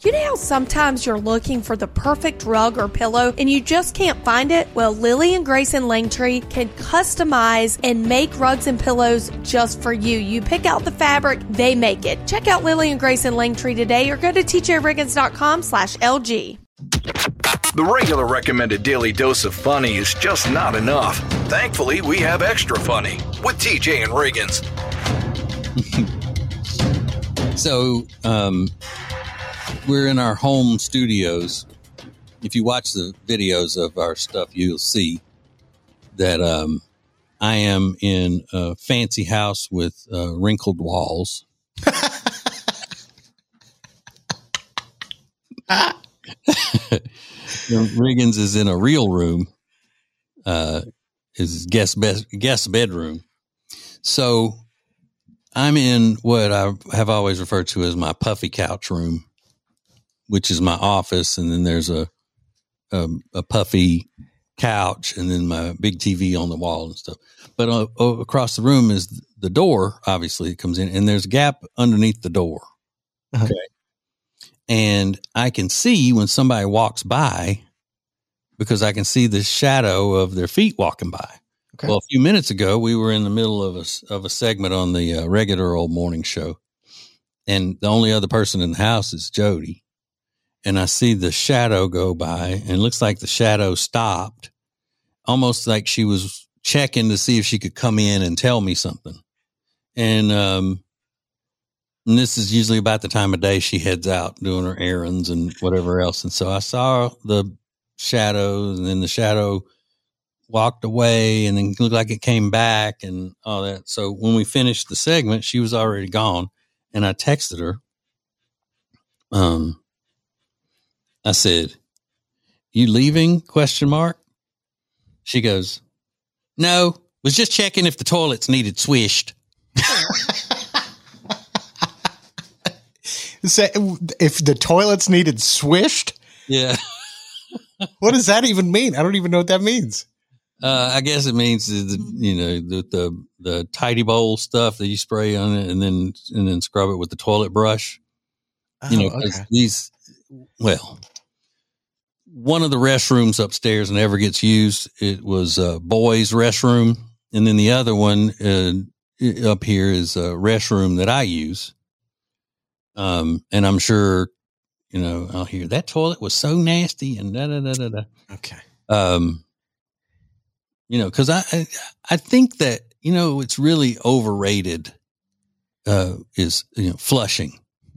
You know how sometimes you're looking for the perfect rug or pillow and you just can't find it? Well, Lily and Grace and Langtree can customize and make rugs and pillows just for you. You pick out the fabric, they make it. Check out Lily and Grace and Langtree today or go to tjriggins.com/LG. The regular recommended daily dose of funny is just not enough. Thankfully, we have extra funny with TJ and Riggins. So, we're in our home studios. If you watch the videos of our stuff, you'll see that I am in a fancy house with wrinkled walls. Riggins is in a real room, his guest bedroom. So I'm in what I have always referred to as my puffy couch room, which is my office, and then there's a puffy couch, and then my big TV on the wall and stuff. But across the room is the door. Obviously, it comes in, and there's a gap underneath the door. Uh-huh. Okay, and I can see when somebody walks by because I can see the shadow of their feet walking by. Okay. Well, a few minutes ago, we were in the middle of a segment on the regular old morning show, and the only other person in the house is Jody. And I see the shadow go by, and it looks like the shadow stopped, almost like she was checking to see if she could come in and tell me something. And this is usually about the time of day she heads out doing her errands and whatever else. And so I saw the shadows, and then the shadow walked away, and then it looked like it came back and all that. So when we finished the segment, she was already gone, and I texted her. I said, "You leaving?" ? She goes, "No, was just checking if the toilets needed swished." So if the toilets needed swished? Yeah. What does that even mean? I don't even know what that means. I guess it means the tidy bowl stuff that you spray on it and then scrub it with the toilet brush. Okay. One of the restrooms upstairs never gets used. It was a boys' restroom, and then the other one up here is a restroom that I use. And I'm sure, I'll hear that toilet was so nasty and da da da da da. Okay. Because I think that it's really overrated. Is flushing.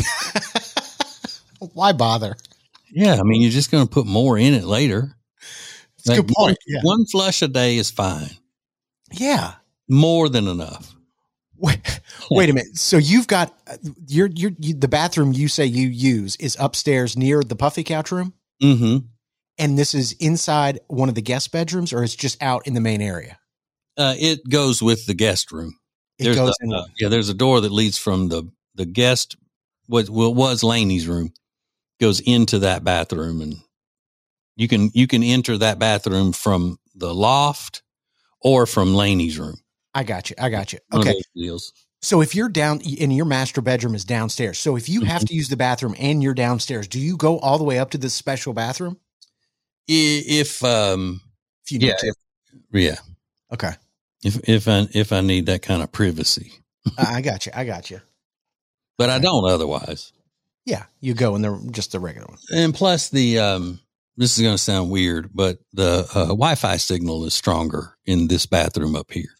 Why bother? Yeah, I mean, you're just going to put more in it later. That's a good point. Yeah. One flush a day is fine. Yeah. More than enough. Wait a minute. So you've got the bathroom you say you use is upstairs near the puffy couch room? Mm-hmm. And this is inside one of the guest bedrooms, or it's just out in the main area? It goes with the guest room. There's a door that leads from the guest, what was Laney's room, goes into that bathroom, and you can enter that bathroom from the loft or from Laney's room. I got you. Okay. So if you're down and your master bedroom is downstairs, so if you have to use the bathroom and you're downstairs, do you go all the way up to this special bathroom? If you need to. Yeah. Okay. If I need that kind of privacy. I got you. But I don't otherwise. Yeah, you go in just the regular one. And plus this is going to sound weird, but the Wi-Fi signal is stronger in this bathroom up here.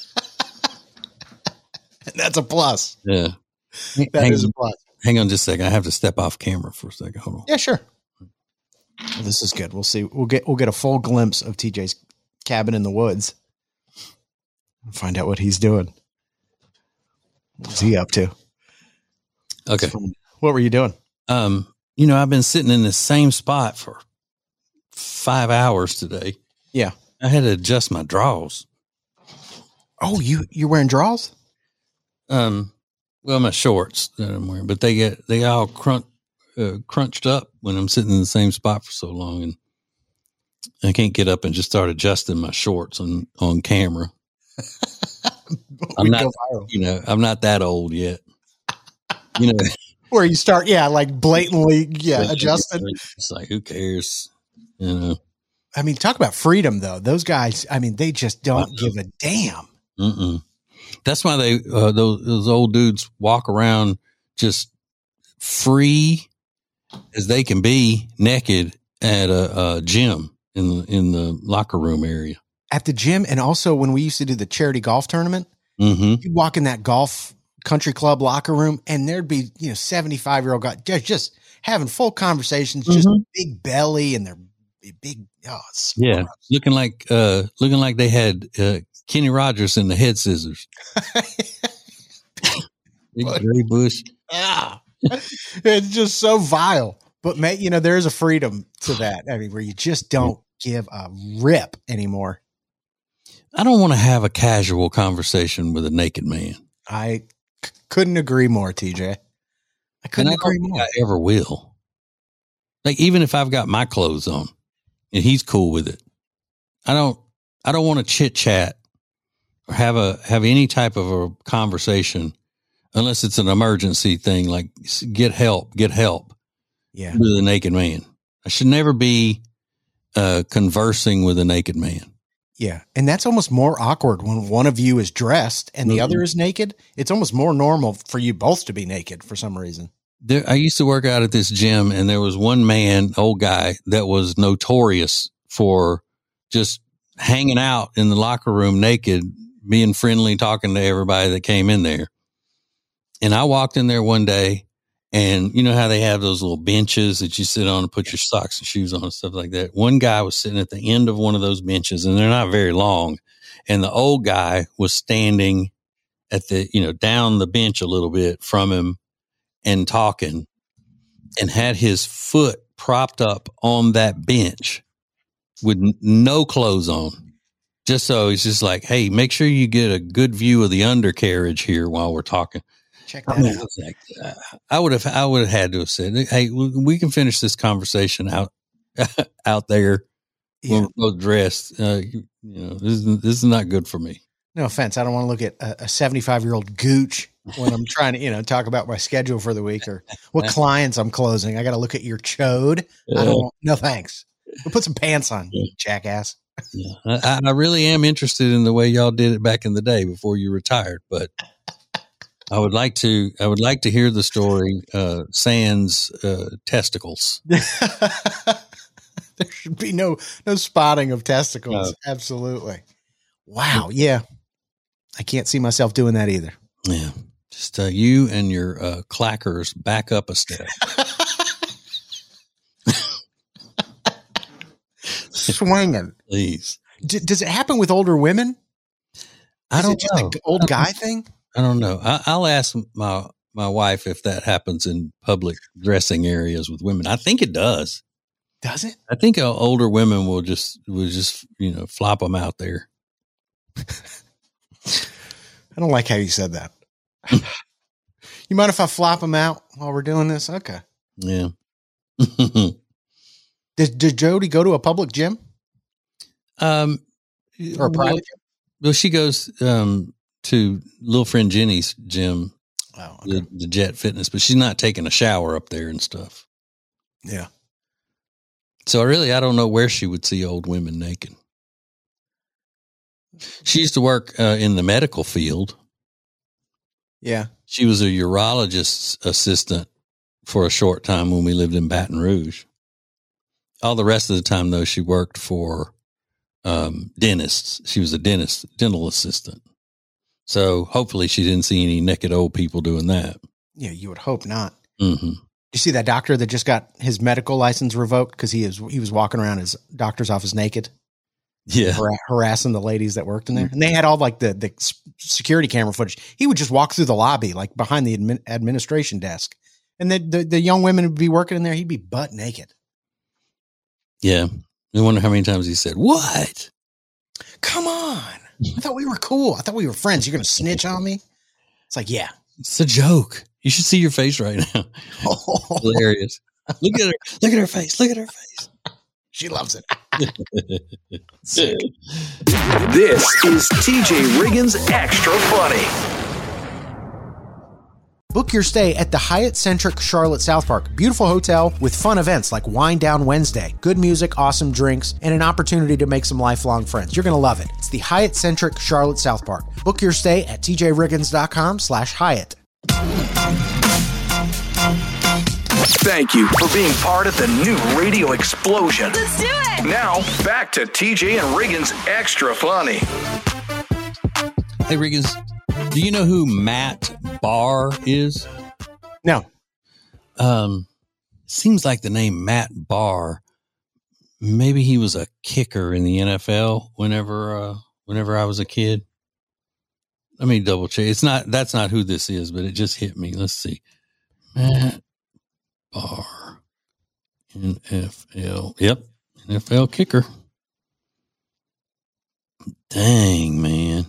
That's a plus. Yeah. That is a plus. Hang on just a second. I have to step off camera for a second. Hold on. Yeah, sure. Well, this is good. We'll see. We'll get a full glimpse of TJ's cabin in the woods. We'll find out what he's doing. What's he up to? Okay. What were you doing? I've been sitting in the same spot for 5 hours today. Yeah. I had to adjust my drawers. Oh, you're wearing drawers? Well, my shorts that I'm wearing, but they all crunched up when I'm sitting in the same spot for so long, and I can't get up and just start adjusting my shorts on camera. I'm not that old yet. Where you start, like blatantly, adjusting. It's like, who cares? You know. I mean, talk about freedom, though. Those guys, I mean, they just don't give a damn. Mm-mm. That's why they those old dudes walk around just free as they can be, naked at a gym in the locker room area. At the gym, and also when we used to do the charity golf tournament, you'd walk in that golf country club locker room, and there'd be 75-year-old guys just having full conversations, just big belly, and they're big. Looking like they had Kenny Rogers in the head scissors. Big gray bush. It's just so vile. But there is a freedom to that. I mean, where you just don't give a rip anymore. I don't want to have a casual conversation with a naked man. I couldn't agree more, TJ. I couldn't agree more. I ever will. Like, even if I've got my clothes on and he's cool with it, I don't want to chit chat or have any type of a conversation unless it's an emergency thing, like get help. Yeah. With a naked man. I should never be conversing with a naked man. Yeah. And that's almost more awkward when one of you is dressed and the other is naked. It's almost more normal for you both to be naked for some reason. I used to work out at this gym, and there was one man, old guy, that was notorious for just hanging out in the locker room naked, being friendly, talking to everybody that came in there. And I walked in there one day, and you know how they have those little benches that you sit on and put your socks and shoes on and stuff like that. One guy was sitting at the end of one of those benches, and they're not very long. And the old guy was standing at the, down the bench a little bit from him and talking, and had his foot propped up on that bench with no clothes on. Just so he's just like, hey, make sure you get a good view of the undercarriage here while we're talking. Check that out. Like, I would have had to have said, "Hey, we can finish this conversation out there when we're both dressed." This is not good for me. No offense, I don't want to look at a 75-year-old gooch when I'm trying to talk about my schedule for the week or what clients I'm closing. I got to look at your chode. No thanks. We'll put some pants on, jackass. Yeah. I really am interested in the way y'all did it back in the day before you retired, but. I would like to hear the story, sans testicles. There should be no spotting of testicles. No. Absolutely. Wow. Yeah. I can't see myself doing that either. Yeah. Just you and your clackers back up a step. Swinging. Please. Does it happen with older women? I don't know. An old guy thing? I don't know. I'll ask my wife if that happens in public dressing areas with women. I think it does. Does it? I think older women will just flop them out there. I don't like how you said that. You mind if I flop them out while we're doing this? Okay. Yeah. Did Jody go to a public gym? Or a private gym? Well, she goes to little friend Jenny's gym, the Jet Fitness, but she's not taking a shower up there and stuff. Yeah. So I don't know where she would see old women naked. She used to work in the medical field. Yeah. She was a urologist's assistant for a short time when we lived in Baton Rouge. All the rest of the time, though, she worked for dentists. She was a dental assistant. So hopefully she didn't see any naked old people doing that. Yeah, you would hope not. Mm-hmm. You see that doctor that just got his medical license revoked because he was walking around his doctor's office naked? Yeah. Harassing the ladies that worked in there. And they had all like the security camera footage. He would just walk through the lobby, like behind the administration desk. And the young women would be working in there. He'd be butt naked. Yeah. I wonder how many times he said, "What? Come on. I thought we were cool. I thought we were friends. You're going to snitch on me?" It's like, yeah. It's a joke. You should see your face right now. Hilarious. Look at her. Look at her face. Look at her face. She loves it. This is TJ Riggins Extra Funny. Book your stay at the Hyatt Centric Charlotte South Park. Beautiful hotel with fun events like Wine Down Wednesday, good music, awesome drinks, and an opportunity to make some lifelong friends. You're going to love it. It's the Hyatt Centric Charlotte South Park. Book your stay at tjriggins.com/Hyatt. Thank you for being part of the new radio explosion. Let's do it. Now, back to TJ and Riggins Extra Funny. Hey, Riggins, do you know who Matt Barr is? No. Seems like the name Matt Barr, maybe he was a kicker in the NFL whenever I was a kid. Let me double check. That's not who this is, but it just hit me. Let's see. Matt Barr, NFL. Yep. NFL kicker. Dang, man.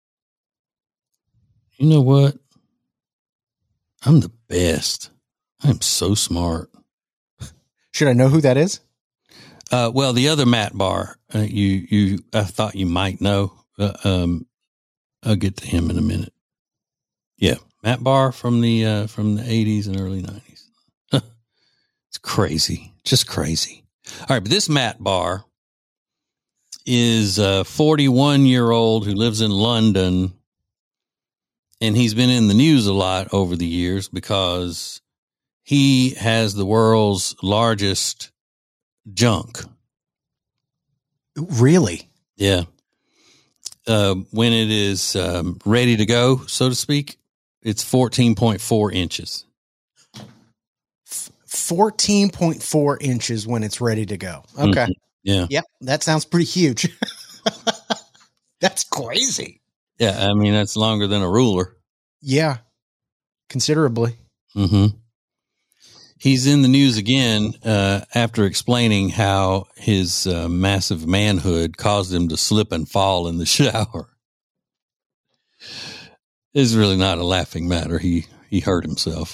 You know what? I'm the best. I'm so smart. Should I know who that is? Well, the other Matt Barr, I thought you might know. I'll get to him in a minute. Yeah, Matt Barr from the 80s and early 90s. It's crazy, just crazy. All right, but this Matt Barr is a 41-year-old who lives in London, and he's been in the news a lot over the years because he has the world's largest junk. Really? Yeah. When it is ready to go, so to speak, it's 14.4 inches. 14.4 inches when it's ready to go. Okay. Mm-hmm. Yeah. Yep. That sounds pretty huge. That's crazy. Yeah. I mean, that's longer than a ruler. Yeah. Considerably. Mm-hmm. He's in the news again after explaining how his massive manhood caused him to slip and fall in the shower. It's really not a laughing matter. He hurt himself.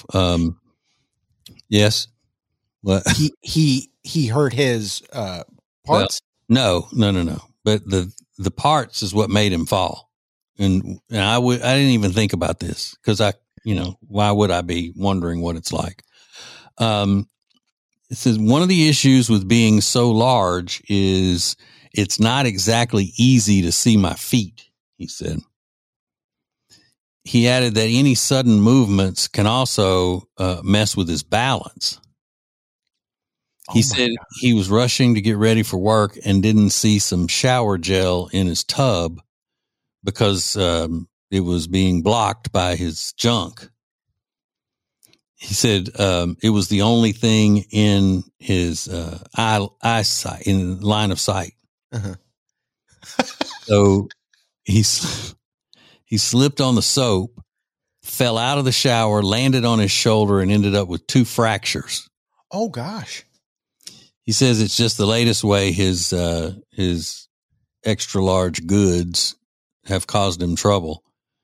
Yes. What? He hurt his parts? Well, no. But the parts is what made him fall. And I didn't even think about this because why would I be wondering what it's like? It says one of the issues with being so large is it's not exactly easy to see my feet, he said. He added that any sudden movements can also mess with his balance. He said he was rushing to get ready for work and didn't see some shower gel in his tub because it was being blocked by his junk. He said it was the only thing in his eyesight, in line of sight. Uh-huh. So he slipped on the soap, fell out of the shower, landed on his shoulder, and ended up with 2 fractures. Oh, gosh. He says it's just the latest way his extra large goods have caused him trouble.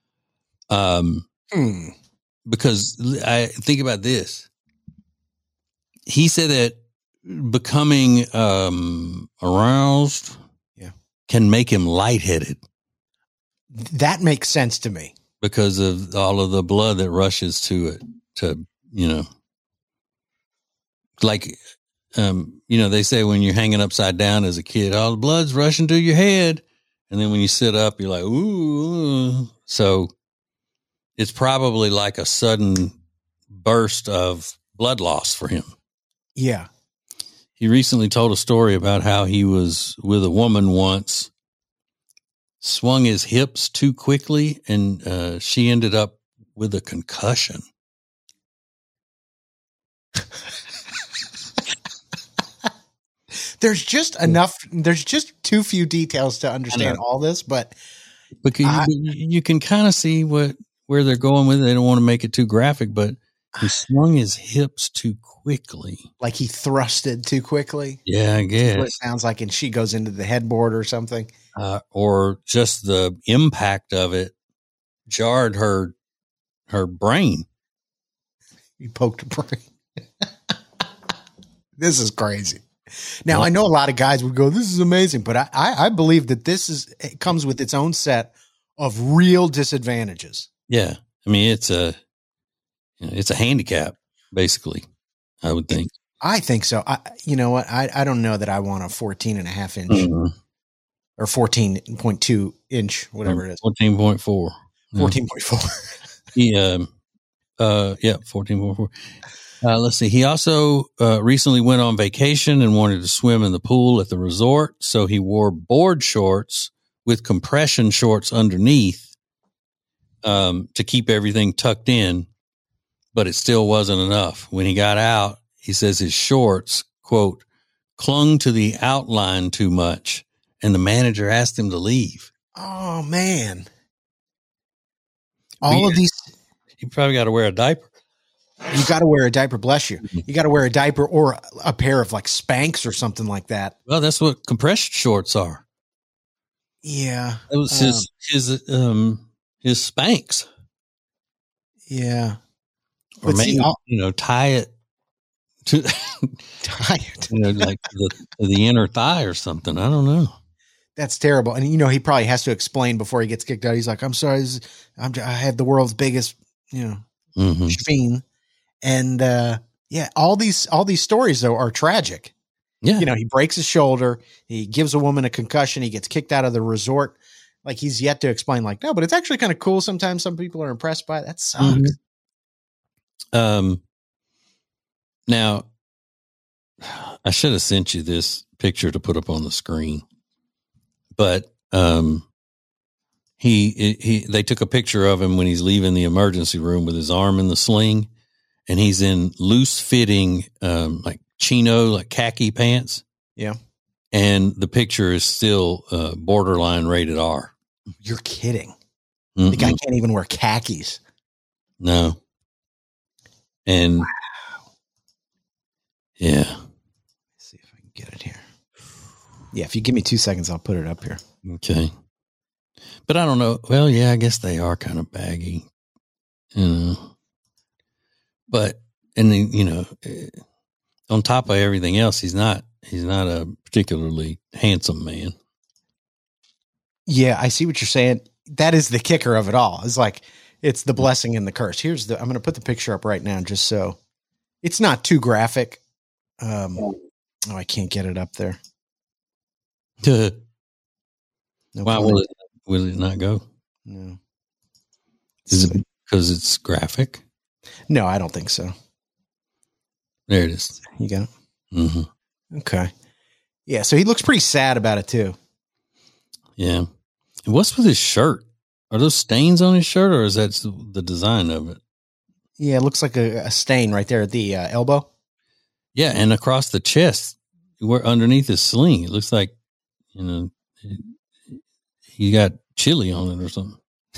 Because I think about this. He said that becoming aroused can make him lightheaded. That makes sense to me. Because of all of the blood that rushes to it, like, they say when you're hanging upside down as a kid, all the blood's rushing to your head. And then when you sit up, you're like, ooh. So it's probably like a sudden burst of blood loss for him. Yeah. He recently told a story about how he was with a woman once, swung his hips too quickly, and she ended up with a concussion. There's just too few details to understand all this, but you can kind of see where they're going with it. They don't want to make it too graphic, but he swung his hips too quickly. Like he thrusted too quickly? Yeah, I guess. That's what it sounds like, and she goes into the headboard or something. Or just the impact of it jarred her brain. You poked her brain. This is crazy. Now, I know a lot of guys would go, this is amazing, but I believe that it comes with its own set of real disadvantages. Yeah. I mean, It's a handicap, basically, I would think. I think so. You know what? I don't know that I want a 14.5 inch or 14.2 inch, whatever it is. 14.4. 14.4. Yeah, 14.4. Let's see. He also recently went on vacation and wanted to swim in the pool at the resort. So he wore board shorts with compression shorts underneath to keep everything tucked in, but it still wasn't enough. When he got out, he says his shorts, quote, clung to the outline too much, and the manager asked him to leave. Oh, man. All of these. You probably got to wear a diaper. You got to wear a diaper, bless you. You got to wear a diaper or a pair of like Spanx or something like that. Well, that's what compression shorts are. Yeah. It was his Spanx. Yeah. Or But maybe, see, tie it to like the inner thigh or something. I don't know. That's terrible. And, he probably has to explain before he gets kicked out. He's like, I'm sorry. I have the world's biggest, schveen. And, all these stories though are tragic. Yeah. He breaks his shoulder. He gives a woman a concussion. He gets kicked out of the resort. Like he's yet to explain like, no, but it's actually kind of cool. Sometimes some people are impressed by it. That sucks. Now I should have sent you this picture to put up on the screen, but, they took a picture of him when he's leaving the emergency room with his arm in the sling, and he's in loose fitting, like chino, like khaki pants. Yeah. And the picture is still, borderline rated R. You're kidding. Mm-mm. The guy can't even wear khakis. No. And wow. Yeah. Let's see if I can get it here. Yeah. If you give me 2 seconds, I'll put it up here. Okay. But I don't know. Well, yeah, I guess they are kind of baggy, but, and then, on top of everything else, he's not a particularly handsome man. Yeah. I see what you're saying. That is the kicker of it all. It's like, it's the blessing and the curse. I'm going to put the picture up right now, just so it's not too graphic. I can't get it up there. No Why will it not go? No. Is it because it's graphic? No, I don't think so. There it is. You got it? Mm-hmm. Okay. Yeah, so he looks pretty sad about it too. Yeah. And what's with his shirt? Are those stains on his shirt, or is that the design of it? Yeah, it looks like a stain right there at the elbow. Yeah, and across the chest, where underneath his sling, it looks like, he got chili on it or something.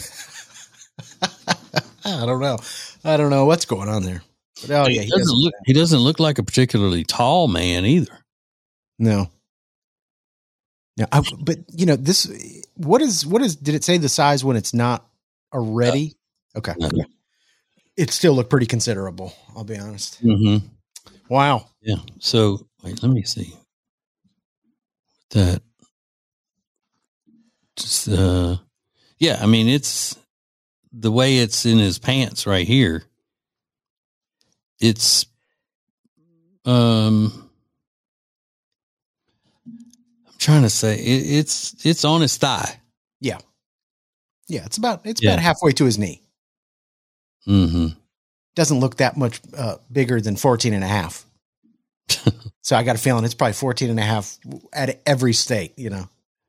I don't know what's going on there. But, he doesn't look like a particularly tall man either. No. No, but this. What is? Did it say the size when it's not already? Okay. It still looked pretty considerable. I'll be honest. Mm-hmm. Wow. Yeah. So wait, let me see. That. Just yeah. I mean, it's the way it's in his pants right here. It's I'm trying to say it's on his thigh. Yeah. Yeah. It's about halfway to his knee. Mm-hmm. Doesn't look that much bigger than 14.5. So I got a feeling it's probably 14.5 at every state, Yeah,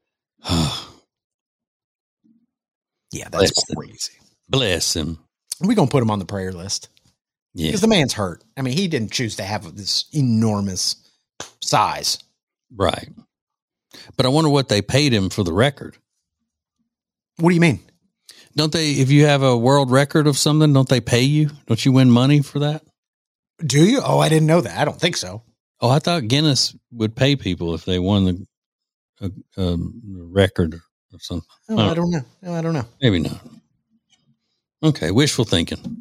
that's crazy. Bless him. We're going to put him on the prayer list. Yeah. Because the man's hurt. I mean, he didn't choose to have this enormous size. Right. But I wonder what they paid him for the record. What do you mean? Don't they, if you have a world record of something, don't they pay you? Don't you win money for that? Do you? Oh, I didn't know that. I don't think so. Oh, I thought Guinness would pay people if they won the record or something. Oh, I don't know. No, I don't know. Maybe not. Okay, wishful thinking.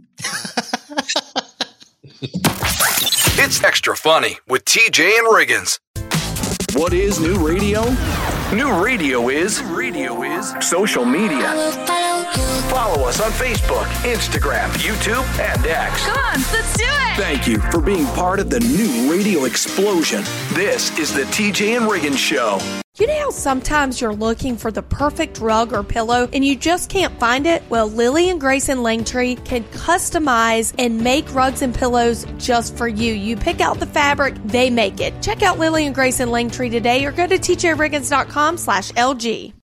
It's Extra Funny with TJ and Riggins. What is new radio? New radio is social media. Follow us on Facebook, Instagram, YouTube, and X. Come on, let's do it. Thank you for being part of the new radio explosion. This is the TJ and Riggins Show. You know how sometimes you're looking for the perfect rug or pillow and you just can't find it? Well, Lily and Grayson Langtree can customize and make rugs and pillows just for you. You pick out the fabric, they make it. Check out Lily and Grayson Langtree today or go to tjriggins.com/LG.